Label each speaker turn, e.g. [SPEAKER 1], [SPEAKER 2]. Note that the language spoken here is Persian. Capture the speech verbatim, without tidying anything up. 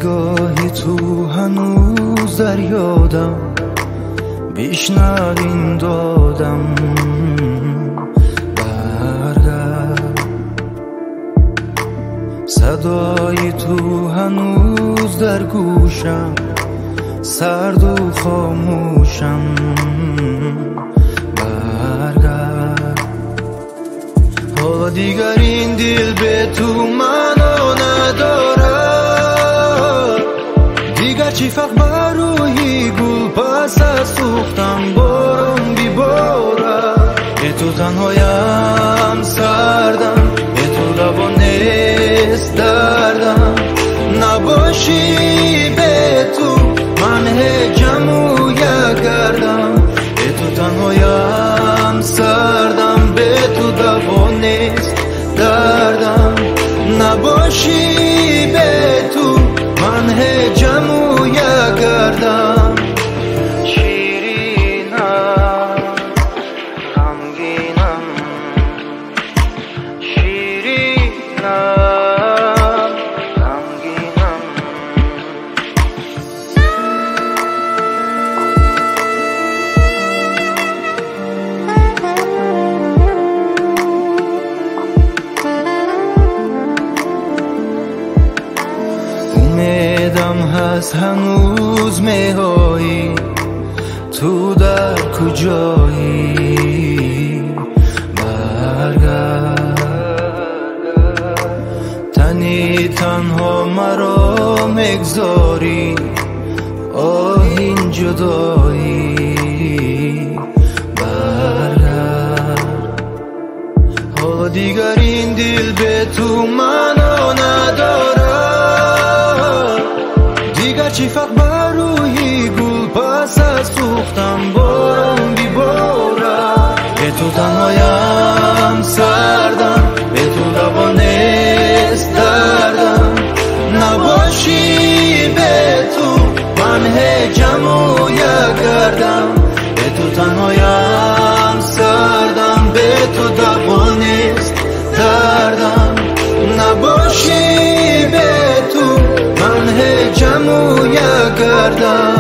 [SPEAKER 1] نگاهی تو هنوز در یادم، بیشنوین دادم برگرد. صدای تو هنوز در گوشم، سرد و خاموشم برگرد. حالا دیگر این دل به تو منو ندارد، دیگر چی فرق بر روی گل پس از سوختن بارم بیبارد. به تو تنهایم سردم، به تو لبا نیست دردم، نباشی به تو من هجم و یکردم. به تو تنهایم سردم، به تو دوا نیست دردم، نباشی به تو من هجم و یکردم. شیرینم غمگینم، شیرینم امیدم هست هنوز میهایی، تو در کجایی؟ برگرد. تنی تنها مرا مگذاری، آه این جدایی. برگرد. حالا دیگر این دل به تو منو ندارد، دیگر چی فرق بر روی گل پس از سوختم بارم بیبارد. به تو تنهایم سردم، به تو لبا نیست دردم، نباشی به تو من هجم و یکردم. به تو تنهایم سردم، به تو لبا نیست دردم، نباشی به تو من هجم و یکردم.